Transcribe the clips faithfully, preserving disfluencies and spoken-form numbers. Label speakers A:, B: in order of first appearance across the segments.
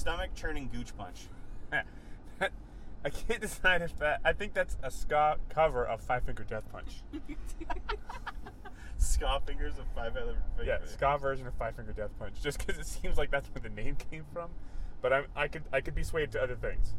A: Stomach churning gooch punch.
B: I can't decide if that. I think that's a ska cover of Five Finger Death Punch.
A: Ska fingers of five other fingers.
B: Yeah, ska version of Five Finger Death Punch. Just because it seems like that's where the name came from, but I, I could, I could be swayed to other things.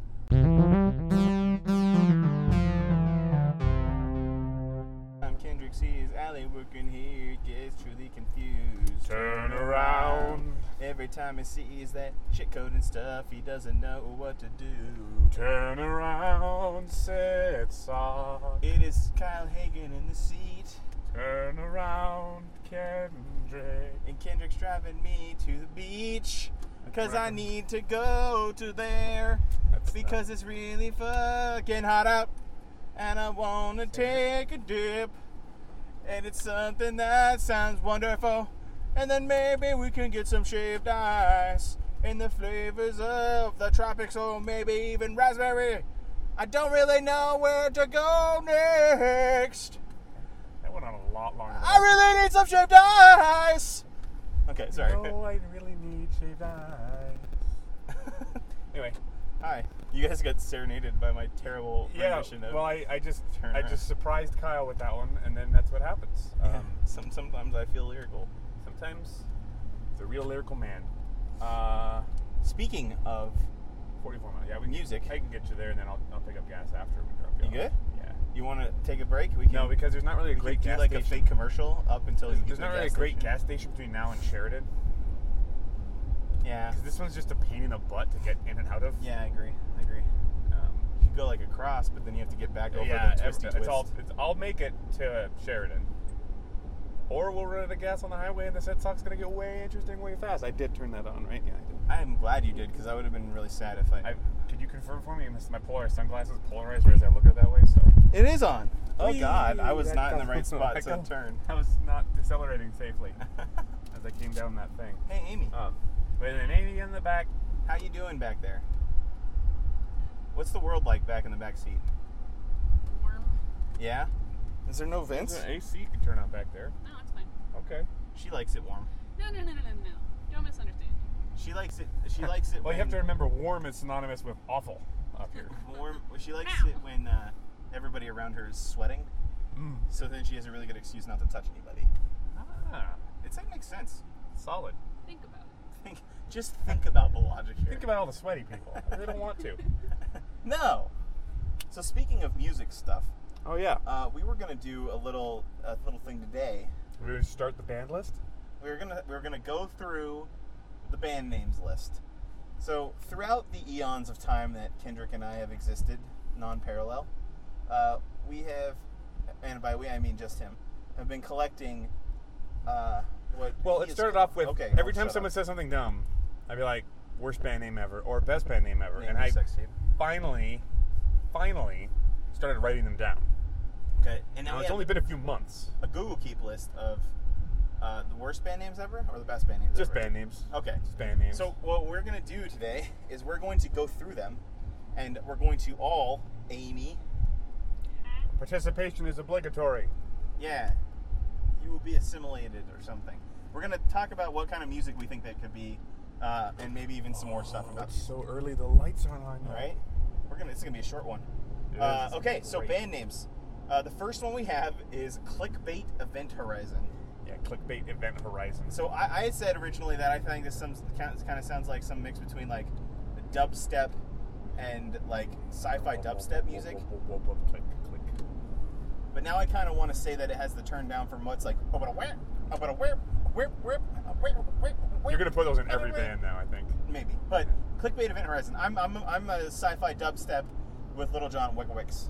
A: I'm Kendrick sees Allie working here, gets truly confused.
B: Turn around.
A: Every time he sees that shit code and stuff, he doesn't know what to do.
B: Turn around, said soft.
A: It is Kyle Hagen in the seat.
B: Turn around, Kendrick.
A: And Kendrick's driving me to the beach. Because I need to go to there.
B: That's
A: because
B: not...
A: it's really fucking hot out. And I want to take a dip. And it's something that sounds wonderful. And then maybe we can get some shaved ice. In the flavors of the tropics, or maybe even raspberry. I don't really know where to go next.
B: That went on a lot longer.
A: I really need some shaved ice. Okay, sorry.
B: Oh, I really need shaved ice. Anyway,
A: hi. You guys got serenaded by my terrible
B: yeah.
A: rendition of.
B: Well, I, I just
A: Turn
B: I
A: around.
B: just surprised Kyle with that one, and then that's what happens.
A: Yeah.
B: Um,
A: Some sometimes I feel lyrical.
B: sometimes it's a real lyrical man. Uh,
A: Speaking of,
B: forty-four miles. Yeah, we
A: Music.
B: I can get you there, and then I'll, I'll pick up gas after we drop
A: you
B: off.
A: good?
B: Yeah.
A: You want to take a break? We can.
B: No, because there's not really a
A: we
B: great
A: can
B: gas
A: do like
B: station.
A: a fake commercial up until you
B: There's,
A: get
B: there's
A: to
B: not
A: the
B: really a
A: gas
B: great
A: station.
B: gas station between now and Sheridan.
A: Yeah.
B: Because this one's just a pain in the butt to get in and out of.
A: Yeah, I agree. I agree.
B: Um,
A: You could go like across, but then you have to get back over
B: yeah,
A: the twisty
B: it's,
A: twist.
B: it's all. It's, I'll make it to Sheridan. Or we'll run out of gas on the highway, and the set talk's gonna get way interesting, way fast. I did turn that on, right? Yeah, I did.
A: I'm glad you did, because I would have been really sad if I.
B: I, could you confirm for me? My polarized sunglasses polarized, or as I look at it that way? So.
A: It is on. Oh
B: Whee!
A: God, I was
B: That
A: not in the
B: got-
A: right spot
B: I
A: to
B: got-
A: turn.
B: I was not decelerating safely as I came down that thing.
A: Hey, Amy,
B: Um, but then Amy in the back.
A: how you doing back there? What's the world like back in the back seat?
C: Warm.
A: Yeah. Is there no vents?
B: There's an A C you can turn on back there.
C: No, it's fine.
B: Okay.
A: She likes it warm.
C: No, no, no, no, no, no. Don't misunderstand.
A: She likes it. She likes it.
B: Well,
A: when
B: you have to remember, warm is synonymous with awful up here.
A: warm. She likes
C: Ow.
A: it when uh, everybody around her is sweating.
B: Mm.
A: So then she has a really good excuse not to touch anybody.
B: Ah,
A: It's that makes sense.
B: solid.
C: Think about it.
A: Think. Just think about the logic here.
B: Think about all the sweaty people. They don't want to.
A: No. So speaking of music stuff,
B: Oh yeah.
A: uh, we were gonna do a little a little thing today.
B: We're gonna start the band list.
A: We were gonna we were gonna go through the band names list. So throughout the eons of time that Kendrick and I have existed, non-parallel, uh, we have, and by we I mean just him, have been collecting. Uh, what
B: Well,
A: he
B: it
A: is
B: started
A: called-
B: off with
A: okay,
B: every
A: oh,
B: time
A: shut
B: someone
A: up.
B: says something dumb, I'd be like, worst band name ever, or best band name ever.
A: Name
B: and
A: your
B: I
A: sex tape.
B: finally, finally started writing them down.
A: Okay, and now
B: Now,
A: we
B: it's
A: have
B: only been a few months.
A: a Google Keep list of uh, the worst band names ever, or the best band names
B: Just
A: ever.
B: band names.
A: Okay.
B: Just band names.
A: So what we're gonna do today is we're going to go through them, and we're going to all, Amy,
B: participation is obligatory.
A: yeah, you will be assimilated or something. We're gonna talk about what kind of music we think that could be, uh, and maybe even some more stuff about
B: It's
A: people.
B: so early, the lights aren't on.
A: All right, we're gonna. This is gonna be a short one.
B: It
A: Uh,
B: is.
A: okay, so
B: Great.
A: band names. Uh, the first one we have is Clickbait Event Horizon.
B: Yeah, clickbait event horizon.
A: So I, I had said originally that I think this some kind of sounds like some mix between like dubstep and like sci-fi dubstep music.
B: Click, click.
A: But now I kind of want to say that it has the turn down from what's like oh but a whip, oh but a whip, whip, whip, whip, whip, whip.
B: You're gonna put those in every
A: whip.
B: band now, I think.
A: Maybe, but Clickbait Event Horizon. I'm I'm I'm a sci-fi dubstep with Little John Wickwicks.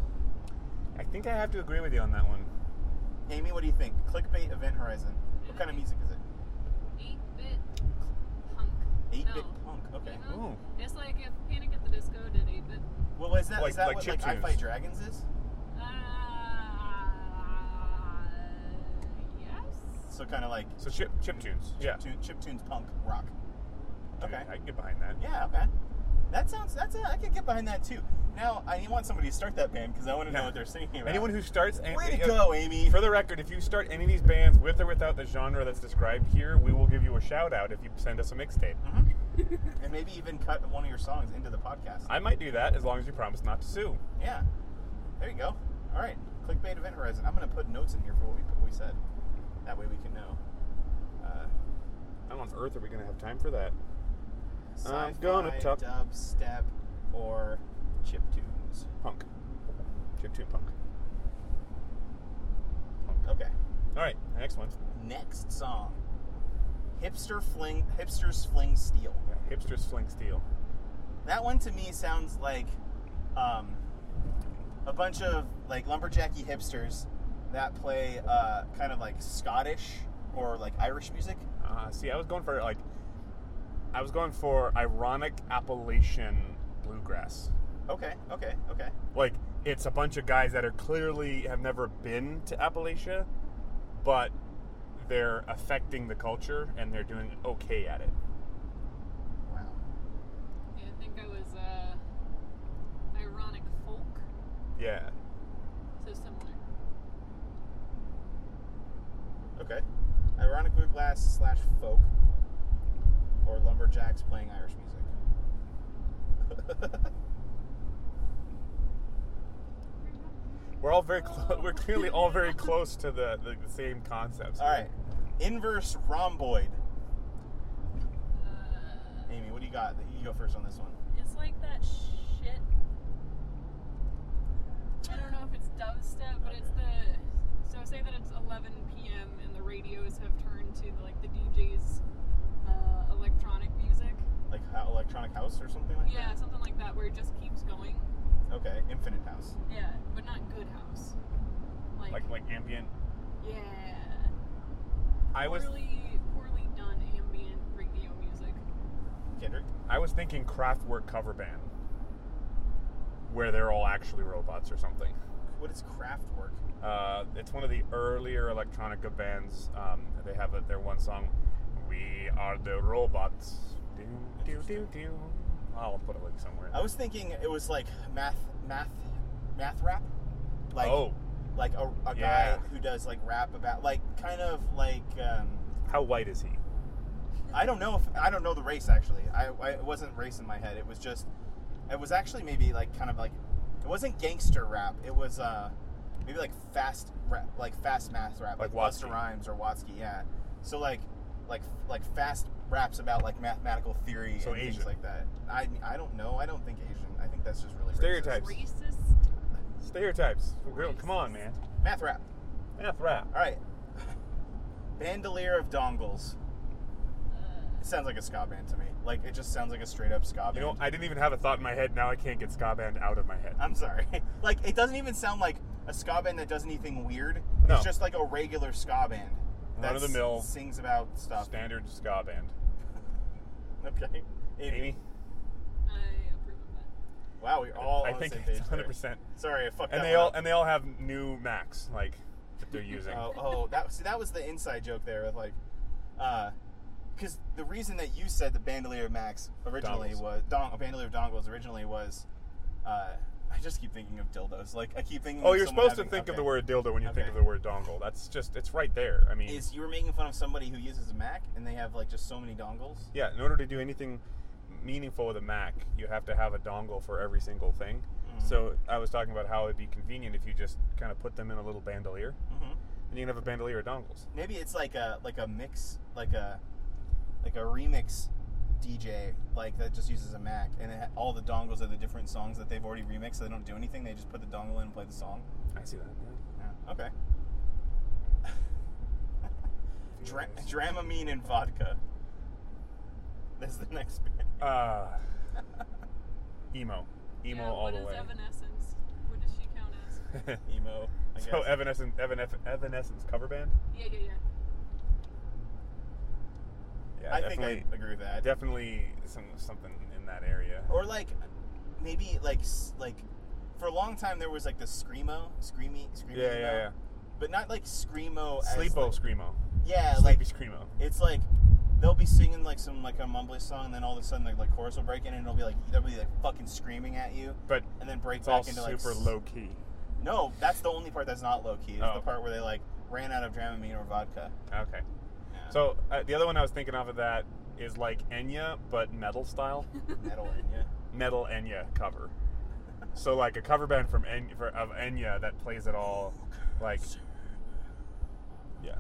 B: I think I have to agree with you on that one.
A: Amy, what do you think? Clickbait Event Horizon. What kind of music is it?
C: eight-bit punk.
A: eight-bit
C: No.
A: punk. Okay.
C: You know?
B: Ooh.
C: It's like if Panic at the Disco did eight-bit.
A: Well, is that
B: Like-
A: is that
B: like
A: what
B: chip
A: like I
B: tunes.
A: Fight Dragons is?
C: Uh, yes.
A: So kind of like
B: So chip chip tunes. Yeah.
A: chip, tune, chip tunes punk rock. Okay.
B: I can get behind that.
A: Yeah. Okay. That sounds. That's. A, I could get behind that too. Now I want somebody to start that band because I want to know
B: Yeah.
A: what they're singing about.
B: Anyone who starts, any-
A: Way to
B: uh,
A: go, Amy.
B: For the record, if you start any of these bands with or without the genre that's described here, we will give you a shout out if you send us a mixtape.
A: Mhm. And maybe even cut one of your songs into the podcast.
B: I might do that as long as you promise not to sue.
A: Yeah. There you go. All right. Clickbait Event Horizon. I'm going to put notes in here for what we, what we said. That way we can know. Uh,
B: How on earth are we going to have time for that? I'm
A: sci-fi,
B: gonna talk-
A: dubstep, or chiptunes.
B: Punk. Chiptune punk.
A: Okay.
B: All right, next one.
A: Next song. Hipster Fling, Hipsters Fling Steel.
B: Yeah, Hipsters Fling Steel.
A: That one to me sounds like um, a bunch of like lumberjacky hipsters that play uh, kind of like Scottish or like Irish music.
B: Uh, see, I was going for like, I was going for ironic Appalachian bluegrass.
A: Okay, okay, okay.
B: Like, it's a bunch of guys that are clearly have never been to Appalachia, but they're affecting the culture and they're doing okay at it.
A: Wow.
C: Yeah, I think I was uh, ironic folk.
B: Yeah.
C: So similar.
A: Okay. Ironic bluegrass slash folk, or lumberjacks playing Irish music.
B: We're all very close. We're clearly all very close to the, the, the same concepts.
A: All right. Inverse rhomboid.
C: Uh,
A: Amy, what do you got? You go first on this one.
C: it's like that shit. I don't know if it's dubstep, but it's the. So say that it's eleven p.m. and the radios have turned to like the D J's uh, electronic music.
A: Like how, electronic house or something like
C: Yeah, something like that where it just keeps going.
A: that? Okay. Infinite house.
C: Yeah, but not good house. Like,
B: Like like ambient.
C: yeah.
B: I was
C: poorly, poorly done ambient radio music.
A: Kendrick?
B: I was thinking Kraftwerk cover band, where they're all actually robots or something.
A: What is Kraftwerk?
B: Uh, it's one of the earlier electronica bands. Um, they have a, their one song, "We Are the Robots." Do, do, do, do. I'll put a link somewhere.
A: I was thinking it was like math, math, math rap. Like,
B: oh,
A: like a, a
B: Yeah.
A: guy who does like rap about, like kind of like. Um,
B: how white is he?
A: I don't know if I don't know the race actually. I, I it wasn't race in my head. It was just. It was actually maybe like kind of like. It wasn't gangster rap. It was uh, maybe like fast rap, like fast math rap,
B: Like
A: like Busta
B: Watsky.
A: Rhymes or Watsky. Yeah. So like, like like fast raps about like mathematical theory
B: So
A: and
B: Asian.
A: things like that. I I don't know. I don't think Asian. I think that's just really racist.
B: Stereotypes.
C: Racist.
B: Stereotypes. For real. Come on, man.
A: Math rap.
B: Math rap.
A: All right. Bandolier of Dongles.
C: Uh,
A: It sounds like a ska band to me. Like it just sounds like a straight up ska band.
B: You know, I didn't even have a thought in my head. Now I can't get ska band out of my head.
A: I'm sorry. Like it doesn't even sound like a ska band that does anything weird.
B: No.
A: It's just like a regular ska band. that
B: Run of the mill.
A: sings about stuff.
B: Standard ska band.
A: Okay. Amy.
B: Amy.
C: I approve of that.
A: Wow, we're all
B: I
A: on
B: think
A: the same
B: it's
A: page.
B: one hundred
A: there.
B: percent.
A: Sorry, I fucked
B: And
A: that
B: they
A: one
B: all
A: up.
B: and they all have new Macs like that they're using.
A: Oh, oh, that see that was the inside joke there with like, uh, because the reason that you said the Bandolier of Max originally
B: Dongles.
A: was Dong, Bandolier of Dongles originally was, uh, I just keep thinking of dildos. Like I keep thinking.
B: Oh,
A: of
B: you're
A: someone
B: supposed to
A: having-
B: think of
A: okay.
B: the word dildo when you think
A: Okay.
B: of the word dongle. That's just, it's right there. I mean,
A: Is you were making fun of somebody who uses a Mac and they have like just so many dongles?
B: yeah, in order to do anything meaningful with a Mac, you have to have a dongle for every single thing.
A: Mhm.
B: So I was talking about how it'd be convenient if you just kind of put them in a little bandolier,
A: Mm-hmm.
B: and you can have a bandolier of dongles.
A: Maybe it's like a like a mix, like a like a remix D J, like that just uses a Mac, and it ha- all the dongles are the different songs that they've already remixed. So they don't do anything; they just put the dongle in and play the song.
B: I see that.
A: Yeah. Okay.
B: Yeah.
A: Dra- Dramamine and vodka. This is the next band.
B: Uh, emo, emo
C: yeah,
B: all
C: what
B: the
C: is
B: way.
C: Evanescence? What does she count as?
A: Emo. I
B: so
A: guess.
B: Evanescence, Evanescence, Evanescence cover band.
C: Yeah, yeah, yeah.
B: Yeah,
A: I think
B: definitely,
A: I agree with that.
B: definitely some something in that area.
A: Or like, maybe like s- like, for a long time there was like the screamo, screamy, screamy.
B: Yeah,
A: emo,
B: yeah, yeah.
A: But not like screamo. as,
B: Sleepo
A: like,
B: screamo.
A: Yeah, like
B: Sleepy screamo.
A: it's like they'll be singing like some like a mumbly song, and then all of a sudden like, like chorus will break in, and it'll be like they'll be like fucking screaming at you,
B: But
A: and then break
B: it's all
A: back into like
B: super
A: s-
B: low key.
A: No, that's the only part that's not low key. It's
B: Oh.
A: the part where they like ran out of Dramamine or vodka.
B: Okay.
A: Yeah.
B: So uh, the other one I was thinking of of that is like Enya, but metal style.
A: Metal Enya.
B: Metal Enya cover. So like a cover band from Enya, for, of Enya that plays it all like, yeah.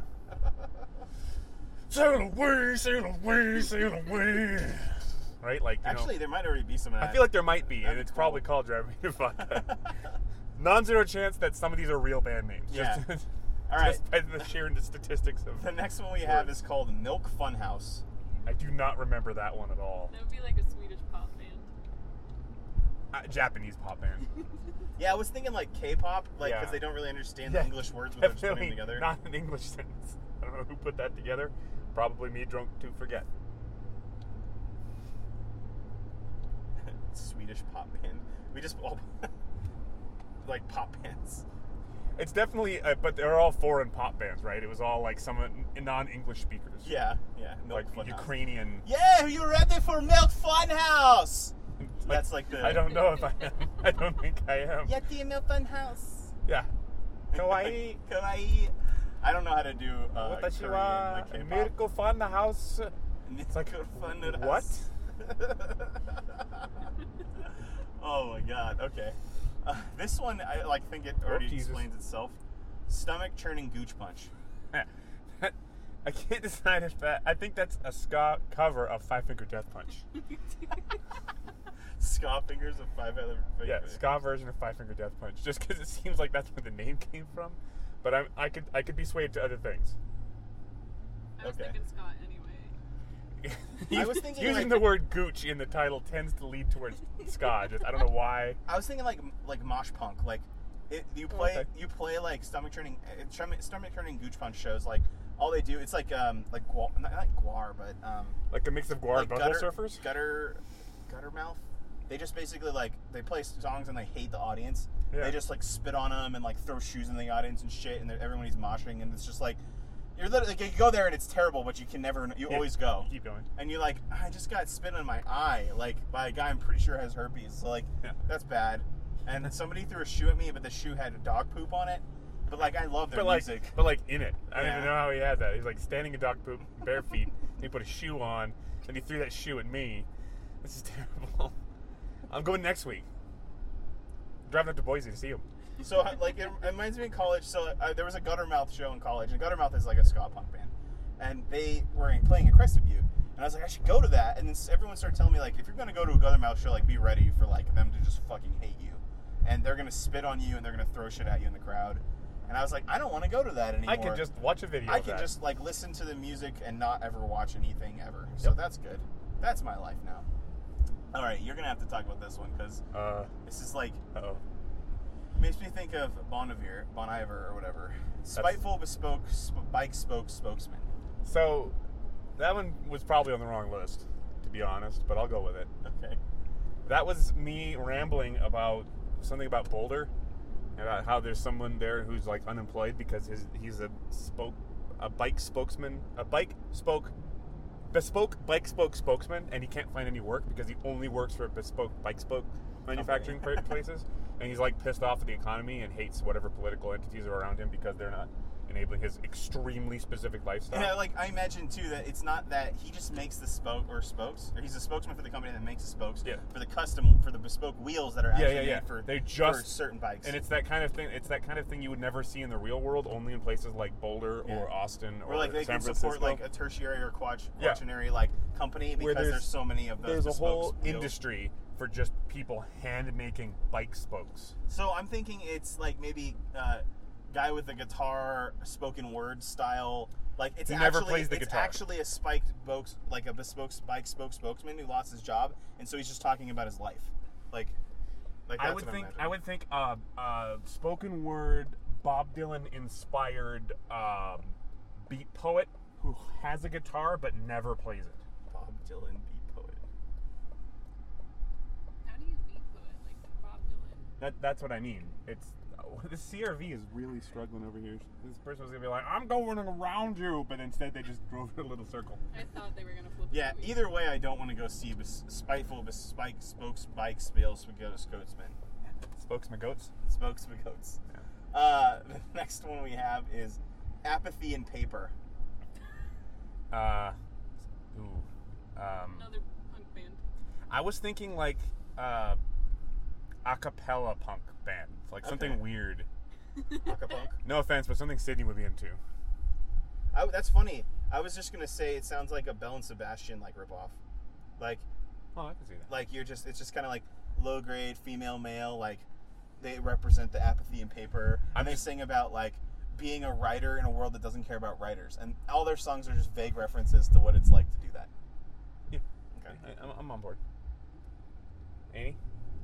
B: Sail away, sail away, sail away. Right? Like, you
A: Actually,
B: know,
A: there might already be some of that.
B: I feel like there might be,
A: That'd
B: and
A: be
B: it's
A: cool.
B: probably called Drive Me to Fuck. Non-zero chance that some of these are real band names.
A: Yeah.
B: Just,
A: All right.
B: just by the sheer statistics of.
A: The next one we have
B: words.
A: is called Milk Funhouse.
B: I do not remember that one at all.
C: That would be like a Swedish pop band.
B: Uh, Japanese pop band.
A: Yeah, I was thinking like K-pop, like because
B: Yeah.
A: they don't really understand
B: Yeah,
A: the English words without just putting them
B: Definitely
A: together.
B: not an English sentence. I don't know who put that together. Probably me drunk to forget.
A: Swedish pop band. We just all like pop bands.
B: It's definitely, uh, but they're all foreign pop bands, right? It was all like some non-English speakers.
A: Yeah, yeah. Milk
B: Like
A: Funhouse.
B: Ukrainian.
A: Yeah, are you ready for Milk Funhouse? That's like the.
B: I don't know if I am. I don't think I am.
A: Yeah, the Milk Funhouse.
B: Yeah. Kawaii.
A: Kawaii. I don't know how to do uh,
B: Watashi
A: Korean,
B: wa
A: like K-pop.
B: Mirko Fun House.
A: It's
B: like,
A: fun
B: what?
A: Oh my god. Okay. Uh, this one, I like think it
B: Oh,
A: already
B: Jesus.
A: explains itself. Stomach churning gooch punch.
B: I can't decide if that. I think that's a ska cover of Five Finger Death Punch.
A: Ska fingers of five other
B: Yeah,
A: fingers.
B: ska version of Five Finger Death Punch. Just because it seems like that's where the name came from, but I, I could, I could be swayed to other things.
C: I was
A: Okay.
C: thinking Scott anyway.
A: I was thinking,
B: using
A: like-
B: the word gooch in the title tends to lead towards ska. Just I don't know why.
A: I was thinking like like mosh punk. Like it, you play
B: okay.
A: you play like stomach churning stomach stomach churning gooch punch shows. Like all they do, it's like um like guar, not like guar, but um
B: Like a mix of guar
A: like
B: and butthole surfers.
A: gutter gutter mouth. They just basically like they play songs and they hate the audience.
B: Yeah.
A: They just like spit on them and like throw shoes in the audience and shit, and everybody's moshing, and it's just like you're literally like, you go there and it's terrible, but you can never you
B: Yeah,
A: always go.
B: Keep going.
A: And you're like, I just got spit on my eye, like by a guy I'm pretty sure has herpes. So like,
B: Yeah.
A: that's bad. And somebody threw a shoe at me, but the shoe had dog poop on it. But like, I love their
B: But like,
A: music.
B: but like in it. I don't
A: Yeah.
B: even know how he had that. He's like standing in dog poop, bare feet. He put a shoe on, and he threw that shoe at me. This is terrible. I'm going next week. I'm driving up to Boise to see him.
A: So like, it, it reminds me of college. So uh, there was a Guttermouth show in college, and Guttermouth is like a ska punk band, and they were playing at Crested Butte. And I was like, I should go to that. And then everyone started telling me like, if you're gonna go to a Guttermouth show, like, be ready for like them to just fucking hate you, and they're gonna spit on you, and they're gonna throw shit at you in the crowd. And I was like, I don't want to go to that anymore.
B: I could just watch a video.
A: I
B: of
A: can
B: that.
A: just like listen to the music and not ever watch anything ever. So
B: Yep.
A: that's good. That's my life now. All right, you're gonna have to talk about this one because
B: Uh
A: this is like
B: oh.
A: makes me think of Bon Iver, Bon Iver or whatever. Spiteful bespoke sp- bike spoke spokesman.
B: So that one was probably on the wrong list, to be honest, but I'll go with it.
A: Okay.
B: That was me rambling about something about Boulder, about how there's someone there who's like unemployed because his he's a spoke a bike spokesman, a bike spoke bespoke bike spoke spokesman, and he can't find any work because he only works for bespoke bike spoke manufacturing
A: Okay.
B: places, and he's like pissed off at the economy and hates whatever political entities are around him because they're not enabling his extremely specific lifestyle.
A: And I, like I imagine too that it's not that he just makes the spoke or spokes, or he's a spokesman for the company that makes the spokes
B: Yeah.
A: for the custom for the bespoke wheels that are
B: Yeah,
A: actually
B: yeah, yeah.
A: made for,
B: They
A: for
B: just-
A: certain bikes.
B: And it's that kind of thing. It's that kind of thing you would never see in the real world, only in places like Boulder
A: Yeah.
B: or Austin or
A: Or like they
B: San
A: can
B: Francisco.
A: support like a tertiary or quatch-
B: Yeah.
A: quaternary like company because
B: there's-
A: there's, so many of those.
B: There's a
A: bespoke
B: whole
A: wheels.
B: industry for just people hand making bike spokes.
A: So I'm thinking it's like maybe uh, guy with a guitar, spoken word style. Like it's
B: He
A: actually
B: never plays the
A: it's
B: guitar.
A: actually a spiked spokes like a bespoke bike spoke spokesman who lost his job, and so he's just talking about his life. Like, like
B: I
A: that's
B: would
A: what I'm
B: think.
A: imagining.
B: I would think. Uh, uh, spoken word, Bob Dylan inspired um, beat poet who has a guitar but never plays it.
A: Bob Dylan beat poet.
C: How do you beat poet like Bob Dylan?
B: That, that's what I mean. It's the C R V is really struggling over here. This person was gonna be like, "I'm going around you," but instead they just drove in a little circle.
C: I thought they were gonna flip.
A: Yeah.
C: the movie.
A: Either way, I don't want to go see bes- spiteful bespike spokes bike spills spokesman.
B: Spokesman goats.
A: Spokesman goats. Uh, the next one we have is apathy in paper.
B: Uh, ooh. Um,
C: Another punk band.
B: I was thinking like uh, a cappella punk band, like something
A: Okay.
B: weird.
A: Acapunk.
B: No offense, but something Sydney would be into.
A: I, that's funny. I was just gonna say it sounds like a Belle and Sebastian like ripoff, like
B: Oh, I can see that.
A: like you're just it's just kind of like low grade female male like they represent the apathy in paper and
B: I'm
A: they
B: just-
A: sing about like being a writer in a world that doesn't care about writers and all their songs are just vague references to what it's like to do that.
B: Yeah.
A: Okay.
B: I, I'm, I'm on board. Annie,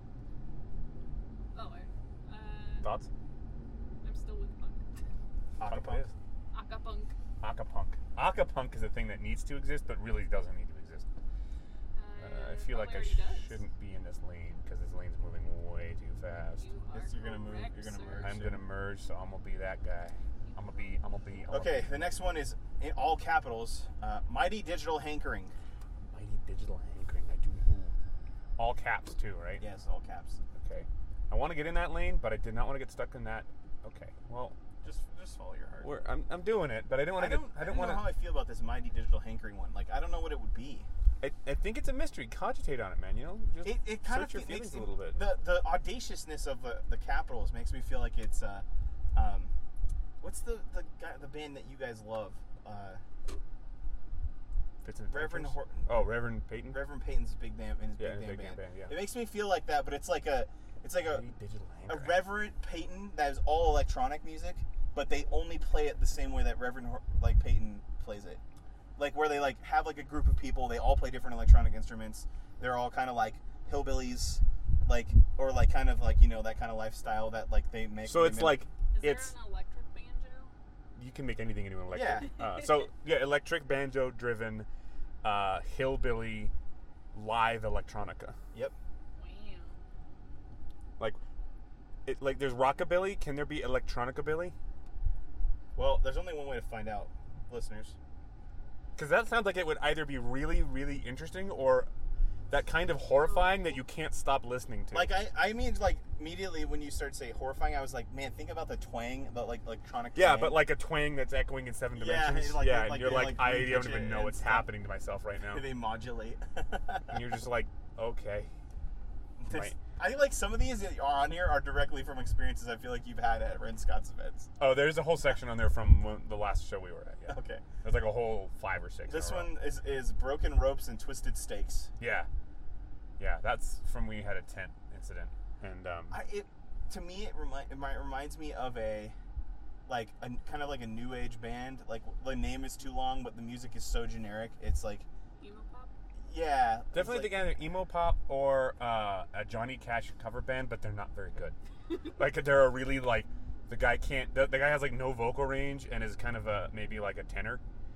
C: Oh, I, uh,
B: thoughts?
C: I'm still with punk.
A: Acapunk.
C: Acapunk.
B: Acapunk. Acapunk is a thing that needs to exist, but really doesn't need to exist.
C: Uh,
B: Uh, I feel like I
C: already
B: sh-
C: does.
B: shouldn't be in this lane because this lane's moving way too fast.
C: You are
A: Yes, you're gonna move-
C: correct,
A: you're gonna
C: sir.
A: merge.
B: I'm gonna merge, so I'm gonna be that guy. I'm gonna be. I'm gonna be. I'm
A: Okay, the next one is in all capitals. Uh, Mighty Digital Hankering.
B: Mighty digital hankering. I do. All caps too, right?
A: Yes, all caps.
B: Okay. I want to get in that lane, but I did not want to get stuck in that. Okay. Well,
A: Just just follow your heart.
B: we're, I'm, I'm doing it, but I didn't want
A: I
B: to
A: don't,
B: get. I
A: I
B: didn't
A: don't know
B: want
A: how I feel about this Mighty Digital Hankering one. Like I don't know what it would be.
B: to. I, I think it's a mystery. Cogitate on it, man. You know, just
A: It, it kind
B: search
A: of
B: your
A: fe-
B: feelings
A: makes
B: a little bit.
A: The the audaciousness of the, the capitals makes me feel like it's uh, um, what's the the guy the band that you guys love? Uh,
B: Fits in the
A: Reverend
B: Trenches?
A: Horton.
B: Oh, Reverend Peyton.
A: Reverend Peyton's big band in his
B: Yeah,
A: big,
B: his
A: band,
B: big
A: band.
B: band, yeah.
A: It makes me feel like that, but it's like a it's like a
B: Mighty digital
A: a
B: hankering.
A: Reverend Peyton that is all electronic music, but they only play it the same way that Reverend Hor- like Peyton plays it. Like where they like have like a group of people, they all play different electronic instruments. They're all kind of like hillbillies, like or like kind of like you know that kind of lifestyle that like they make.
B: So
A: they
B: it's
A: mimic.
B: like
C: Is there
B: it's
C: an electric banjo?
B: you can make anything into an electric.
A: Yeah.
B: Uh, so yeah, electric banjo driven, uh, hillbilly, live electronica.
A: Yep.
C: Wow.
B: Like, it like there's rockabilly. Can there be electronicabilly?
A: Well, there's only one way to find out, listeners.
B: Because that sounds like it would either be really really interesting or that kind of horrifying that you can't stop listening to.
A: Like I, I mean, like immediately when you start to say horrifying, I was like, man, think about the twang, the like electronic.
B: yeah,
A: twang.
B: but like a twang that's echoing in seven
A: Yeah,
B: dimensions.
A: like-
B: yeah,
A: like
B: and
A: they-
B: you're like,
A: like
B: I
A: repitch
B: don't
A: it
B: even know
A: and
B: what's
A: stuff.
B: happening to myself right now.
A: they modulate.
B: And you're just like, okay.
A: This-
B: Right.
A: I think like some of these that are on here are directly from experiences I feel like you've had at Ren Scott's events.
B: Oh, there's a whole section on there from one- the last show we were at. Yeah.
A: Okay.
B: There's like a whole five or six.
A: This
B: in a row.
A: one is, is Broken Ropes and Twisted Stakes.
B: Yeah. Yeah, that's from we had a tent incident. And um
A: I it to me it, remi- it mi- reminds me of a like a kind of like a new age band. Like the name is too long, but the music is so generic. It's like
C: Emo pop?
A: yeah, it's
B: definitely
A: like,
B: think either emo pop or uh, a Johnny Cash cover band, but they're not very good. Like they're a really like the guy can't the, the guy has like no vocal range and is kind of a maybe like a tenor.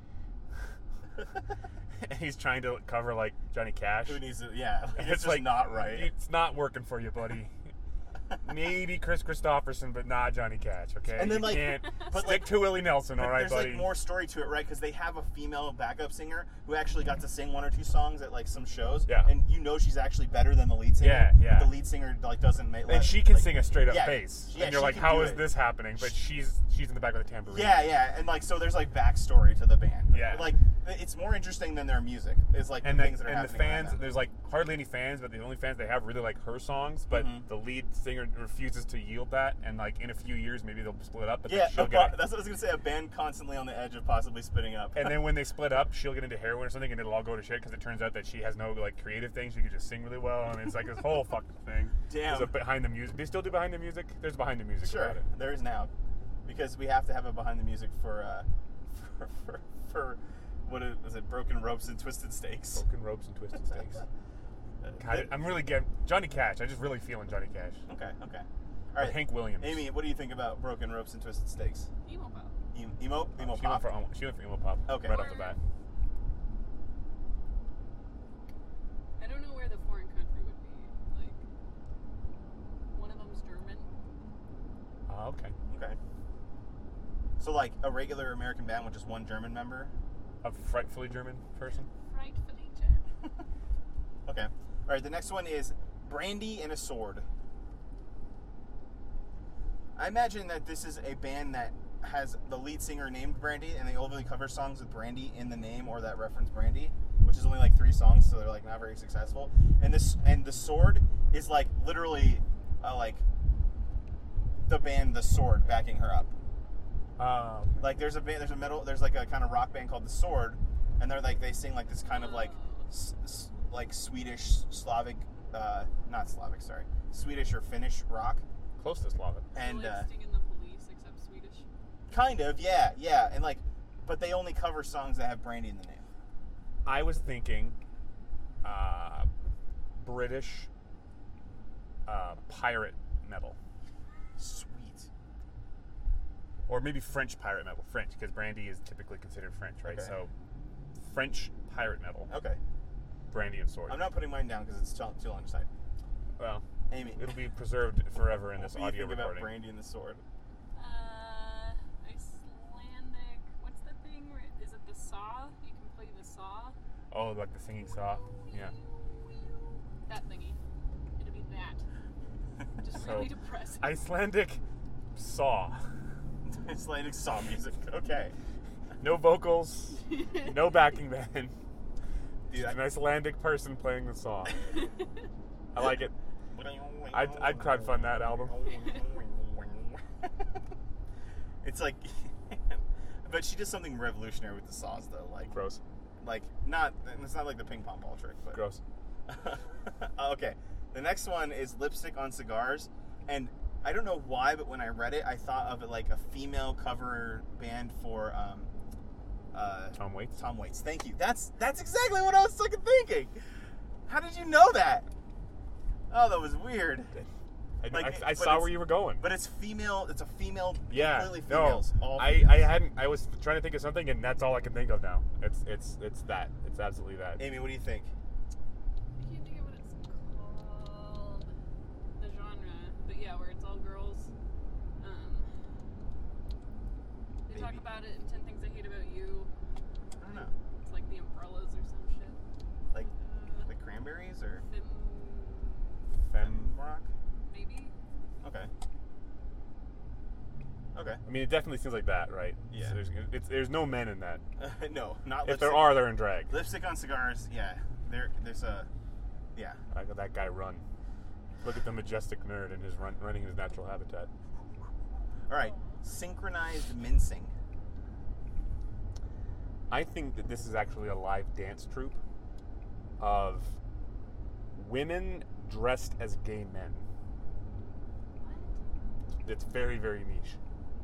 B: And he's trying to cover like Johnny Cash.
A: who needs to yeah. Like,
B: And
A: it's, just not right.
B: It's not working for you, buddy. Maybe Chris Christopherson, but not Johnny Cash. Okay,
A: And then,
B: you
A: like-
B: can't
A: but,
B: stick
A: like-
B: to Willie Nelson. All
A: But
B: right,
A: there's
B: buddy.
A: like more story to it, right? Because they have a female backup singer who actually got to sing one or two songs at like some shows.
B: Yeah.
A: And you know she's actually better than the lead singer.
B: Yeah, yeah.
A: But the lead singer like doesn't make.
B: And she can
A: like,
B: sing a straight up
A: yeah,
B: bass.
A: yeah,
B: and you're
A: she
B: like,
A: can
B: how
A: do
B: is
A: it.
B: this happening? But she's she's in the back with a tambourine.
A: Yeah, yeah, and like so there's like backstory to the band.
B: Yeah.
A: Like it's more interesting than their music. Is like
B: And
A: the
B: the,
A: things that are
B: and the
A: happening around
B: fans,
A: them.
B: there's like hardly any fans, but the only fans they have really like her songs. But
A: Mhm.
B: the lead singer refuses to yield that, and like in a few years maybe they'll split up. But
A: Yeah,
B: then she'll
A: a
B: get.
A: bar- that's what I was gonna say. A band constantly on the edge of possibly spitting up.
B: And then when they split up, she'll get into heroin or something, and it'll all go to shit because it turns out that she has no like creative thing. She could just sing really well, and it's like this whole fucking thing.
A: Damn.
B: There's a behind the music. Do you still do behind the music? There's behind the music
A: Sure,
B: about it.
A: there is now, because we have to have it behind the music for uh, for, for, for what is, is it? Broken Ropes and Twisted Stakes.
B: Broken ropes and twisted stakes.
A: Uh,
B: God,
A: th-
B: I'm really getting Johnny Cash. I just really feeling Johnny Cash.
A: okay, okay.
B: Or
A: All right,
B: Hank Williams.
A: Amy, what do you think about Broken Ropes and Twisted Stakes?
C: Emo pop.
A: Em- Emo,
B: Uh,
A: emo
B: she,
A: pop.
B: went for, she went for emo pop.
A: Okay.
B: Right off the bat.
C: I don't know where the foreign country would be. Like, one of them's German.
B: Oh, okay.
A: Okay. So like a regular American band with just one German member.
B: A frightfully German person.
C: Frightfully German.
A: Okay. All right. The next one is Brandy and a Sword. I imagine that this is a band that has the lead singer named Brandy, and they overly cover songs with Brandy in the name or that reference Brandy, which which is only like three songs, so they're like not very successful. And this and The Sword is like literally uh, like the band The Sword backing her up.
B: Um,
A: Like there's a band, there's a metal, there's like a kind of rock band called The Sword, and they're like they sing like this kind of like s- s- like Swedish Slavic, uh, not Slavic, sorry, Swedish or Finnish rock,
B: close to Slavic.
A: and
C: like
A: uh,
C: Sting and the Police, except Swedish.
A: kind of yeah, yeah, and like, but they only cover songs that have Brandy in the name.
B: I was thinking uh, British uh, pirate metal.
A: Sweet.
B: Or maybe French pirate metal. French, because Brandy is typically considered French, right?
A: Okay.
B: So, French pirate metal.
A: Okay.
B: Brandy and Sword.
A: I'm not putting mine down because it's too, too long to cite.
B: Well,
A: Amy,
B: it'll be preserved forever in this
A: what do you
B: audio
A: think
B: recording.
A: about Brandy and the Sword?
C: Uh, Icelandic. What's the thing? Where, is it the saw? You can play the saw.
B: Oh, like the singing saw? Yeah.
C: That thingy. It'll be that. Just
B: So,
C: really depressing.
B: Icelandic saw.
A: Icelandic saw music. Okay.
B: No vocals, no backing band.
A: Dude,
B: Just
A: I-
B: an Icelandic person playing the saw. I like it. I'd, I'd crowdfund that album.
A: It's like, but she does something revolutionary with the saws, though. Like,
B: Gross.
A: like not. It's not like the ping pong ball trick, but
B: Gross.
A: Okay, the next one is Lipstick on Cigars, and I don't know why, but when I read it, I thought of it like a female cover band for um, uh,
B: Tom Waits.
A: Tom Waits. Thank you. That's that's exactly what I was fucking thinking. How did you know that? Oh, that was weird.
B: I,
A: Like,
B: I, I
A: but
B: saw
A: it's-
B: where you were going.
A: But it's female. It's a female.
B: Yeah,
A: completely
B: no,
A: females. all
B: I,
A: females.
B: I hadn't. I was trying to think of something, and that's all I can think of now. It's it's it's that. It's absolutely that.
A: Amy, what do you think?
C: I can't think of what it's called. The genre, but yeah, where it's all girls. Um, they talk
A: Maybe.
C: about it in Ten Things I Hate About You.
A: I don't know.
C: It's like the Umbrellas or some shit.
A: Like
C: Uh,
A: the Cranberries or
C: Fem,
A: Femme Rock?
C: maybe.
A: Okay. Okay.
B: I mean, it definitely seems like that, right?
A: Yeah.
B: So there's, it's, there's no men in that.
A: no, not
B: If
A: lipstick.
B: there are, they're in drag.
A: Lipstick on Cigars. Yeah. There. There's a. Yeah.
B: I got that guy run. Look at the majestic nerd and his run, running in his natural habitat.
A: All right. Synchronized mincing.
B: I think that this is actually a live dance troupe of women dressed as gay men. It's very, very niche.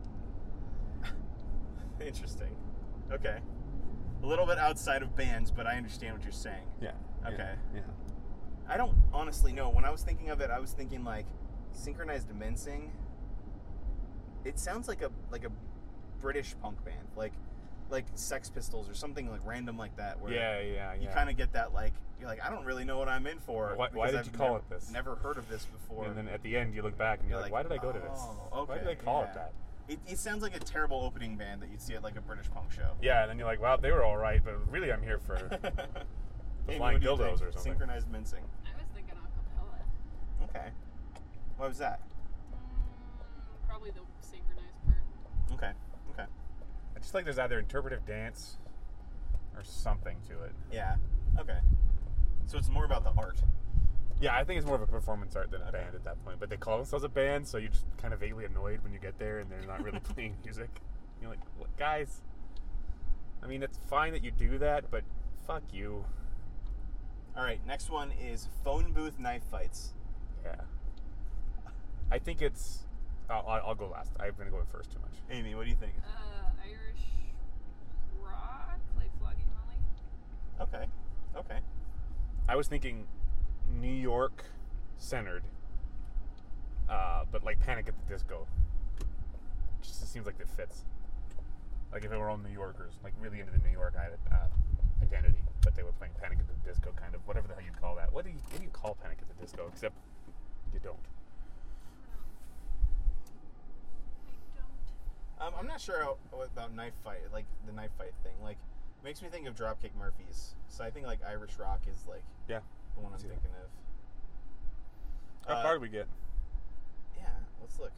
A: Interesting. Okay. A little bit outside of bands, but I understand what you're saying.
B: Yeah.
A: Okay.
B: Yeah.
A: I don't honestly know. When I was thinking of it, I was thinking like synchronized mincing. It sounds like a like a British punk band, like like Sex Pistols or something like random like that. Where
B: Yeah, yeah,
A: you
B: yeah.
A: kind of get that like you're like I don't really know what I'm in for.
B: Why- why
A: because
B: did
A: I've
B: you call
A: never-
B: it this?
A: Never heard of this before.
B: And then at the end, you look back and you're,
A: You're
B: like,
A: like,
B: why did I go to this?
A: oh,
B: Why did
A: okay,
B: they call
A: yeah.
B: it that?
A: It, it sounds like a terrible opening band that you'd see at like a British punk show.
B: Yeah, and then you're like, well, they were all right, but really I'm here for
A: Amy,
B: flying
A: what do you
B: dildos
A: think?
B: or something.
A: Synchronized mincing.
C: I was thinking acapella.
A: Okay. What was that?
C: Mm, probably the synchronized part.
A: Okay. Okay.
B: I just like there's either interpretive dance or something to it.
A: Yeah. Okay. So it's more about the art.
B: Yeah, I think it's more of a performance art than a
A: Okay.
B: band at that point. But they call themselves a band, so you're just kind of vaguely annoyed when you get there and they're not really playing music. You're like, what, guys? I mean, it's fine that you do that, but fuck you.
A: All right. Next one is phone booth knife fights.
B: Yeah. I think it's. I'll, I'll I'll go last. I'm gonna go first too much.
A: Amy, what do you think?
C: Uh, Irish rock, like Flogging Molly.
A: Okay. Okay.
B: I was thinking New York centered, uh, but like Panic at the Disco. Just it seems like it fits. Like if it were all New Yorkers, like really into the New York uh, identity, but they were playing Panic at the Disco, kind of whatever the hell you call that. What do you what do you call Panic at the Disco? Except you don't.
C: I don't.
A: Um, I'm not sure how, what about knife fight, like the knife fight thing. Like, makes me think of Dropkick Murphys. So I think like Irish rock is like
B: Yeah.
A: the one I'm
B: See that.
A: thinking of.
B: How
A: Uh,
B: far did we get?
A: Yeah. Let's look.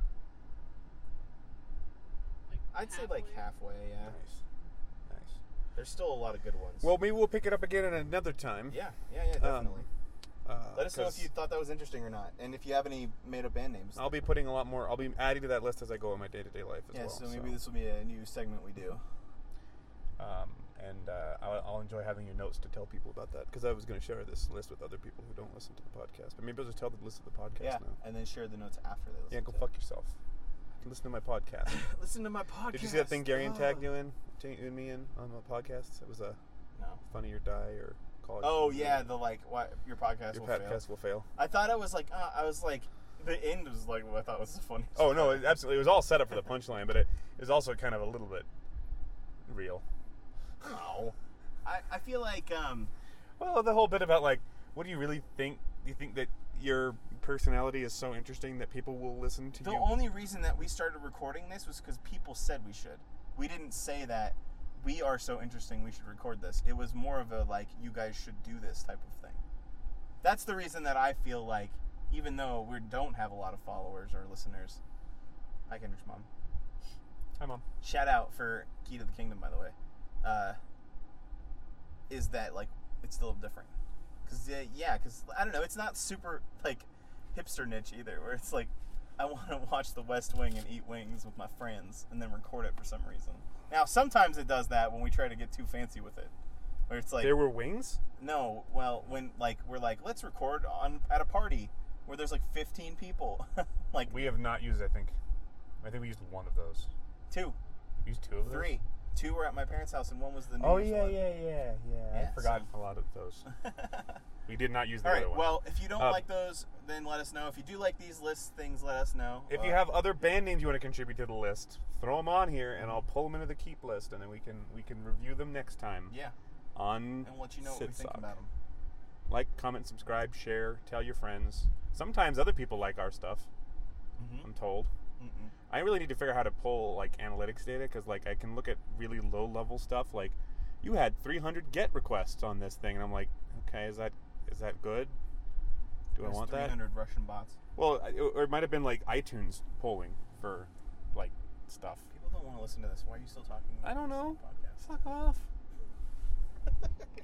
C: Like
A: I'd say like halfway. Yeah.
B: Nice. Nice.
A: There's still a lot of good ones.
B: Well, maybe we'll pick it up again at another time.
A: yeah, yeah, yeah, definitely.
B: Uh,
A: Let us know if
B: 'cause
A: you thought that was interesting or not, and if you have any made-up band names.
B: I'll be putting a lot more. I'll be adding to that list as I go in my day-to-day life as
A: yeah,
B: well.
A: so maybe this will be a new segment we do.
B: Um, and uh, I'll, I'll enjoy having your notes to tell people about that because I was going to share this list with other people who don't listen to the podcast. But maybe I'll just tell them to listen to the podcast
A: Yeah,
B: now.
A: and then share the notes after they listen
B: Yeah, go
A: to
B: fuck yourself. Listen to my podcast.
A: it. Listen to my podcast.
B: Did you see that thing Gary and Tag
A: Oh.
B: doing? You and me in on the podcast? It was a
A: No.
B: Funny or Die or College.
A: Oh
B: Student.
A: yeah, the like, why your podcast
B: Your
A: will fail.
B: podcast will fail.
A: I thought it was like, uh, I was like, the end was like what I thought was the funniest.
B: Oh no,
A: part.
B: it, absolutely. It was all set up for the punchline, but it, it was also kind of a little bit real.
A: No. I, I feel like um
B: Well, the whole bit about like, what do you really think? Do you think that your personality is so interesting that people will listen to
A: the
B: you?
A: only reason that we started recording this was because people said we should. We didn't say that we are so interesting we should record this. It was more of a like, you guys should do this type of thing. That's the reason that I feel like, even though we don't have a lot of followers or listeners. Hi, Kendrick's mom.
B: Hi, Mom.
A: Shout out for Key to the Kingdom, by the way. Uh, is that like it's still different? Cause uh, yeah, cause I don't know, it's not super like hipster niche either. Where it's like I want to watch The West Wing and eat wings with my friends and then record it for some reason. Now sometimes it does that when we try to get too fancy with it, where it's like
B: There were wings?
A: no, well when like we're like let's record on at a party where there's like fifteen people, like
B: We have not used, I think. I think we used one of those.
A: two,
B: We used two of those?
A: three, two were at my parents' house and one was the New
B: Oh,
A: Year's
B: yeah,
A: one.
B: yeah, yeah, yeah.
A: Yeah,
B: I forgot
A: so-
B: a lot of those. We did not use the
A: All
B: other
A: right.
B: one.
A: Well, if you don't
B: Uh,
A: like those, then let us know. If you do like these list things, let us know.
B: If
A: Uh,
B: you have other band names you want to contribute to the list, throw them on here, and I'll pull them into the keep list, and then we can we can review them next time
A: yeah,
B: on
A: and we'll let you know what we think
B: Sitsock.
A: about them.
B: Like, comment, subscribe, share, tell your friends. Sometimes other people like our stuff.
A: Mm-hmm.
B: I'm told.
A: Mm-mm.
B: I really need to figure out how to pull like analytics data because like I can look at really low level stuff. Like, you had three hundred get requests on this thing, and I'm like, okay, is that is that good? Do
A: There's
B: I want
A: three
B: that?
A: hundred Russian bots.
B: Well, I- or it might have been like iTunes polling for like stuff.
A: People don't want to listen to this. Why are you still talking?
B: I don't
A: about
B: know.
A: this podcast?
B: Fuck off.